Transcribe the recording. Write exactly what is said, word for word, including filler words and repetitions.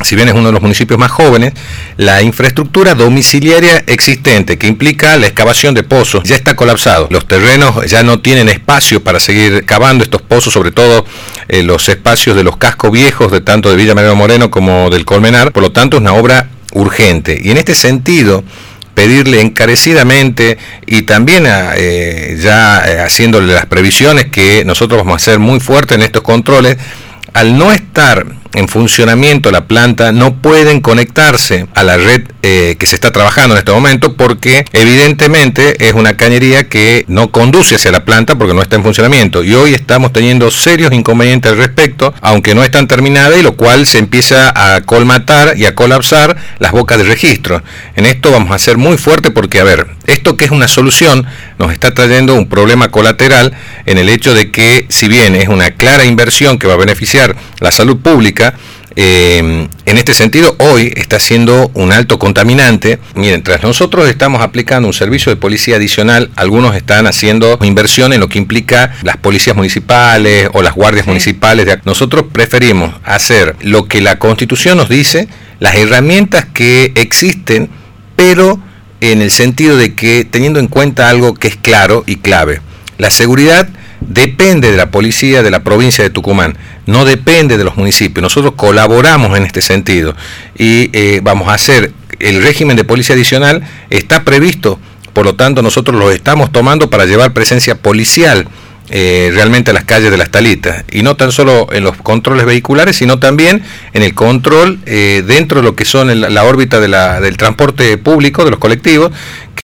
si bien es uno de los municipios más jóvenes, la infraestructura domiciliaria existente, que implica la excavación de pozos, ya está colapsado. Los terrenos ya no tienen espacio para seguir cavando estos pozos, sobre todo eh, los espacios de los cascos viejos, de tanto de Villa Mariano Moreno como del Colmenar. Por lo tanto, es una obra urgente. Y en este sentido, pedirle encarecidamente y también eh, ya eh, haciéndole las previsiones que nosotros vamos a hacer muy fuerte en estos controles. Al no estar en funcionamiento la planta, no pueden conectarse a la red eh, que se está trabajando en este momento, porque evidentemente es una cañería que no conduce hacia la planta porque no está en funcionamiento, y hoy estamos teniendo serios inconvenientes al respecto, aunque no están terminadas, y lo cual se empieza a colmatar y a colapsar las bocas de registro. En esto vamos a ser muy fuerte porque, a ver, esto que es una solución nos está trayendo un problema colateral en el hecho de que, si bien es una clara inversión que va a beneficiar la salud pública, Eh, en este sentido hoy está siendo un alto contaminante. Miren, tras nosotros estamos aplicando un servicio de policía adicional, algunos están haciendo inversión en lo que implica las policías municipales o las guardias sí. municipales. Nosotros preferimos hacer lo que la Constitución nos dice, las herramientas que existen, pero en el sentido de que teniendo en cuenta algo que es claro y clave: la seguridad depende de la policía de la provincia de Tucumán, no depende de los municipios. Nosotros colaboramos en este sentido y eh, vamos a hacer, el régimen de policía adicional está previsto, por lo tanto nosotros lo estamos tomando para llevar presencia policial eh, realmente a las calles de Las Talitas, y no tan solo en los controles vehiculares, sino también en el control eh, dentro de lo que son el, la órbita de la, del transporte público, de los colectivos,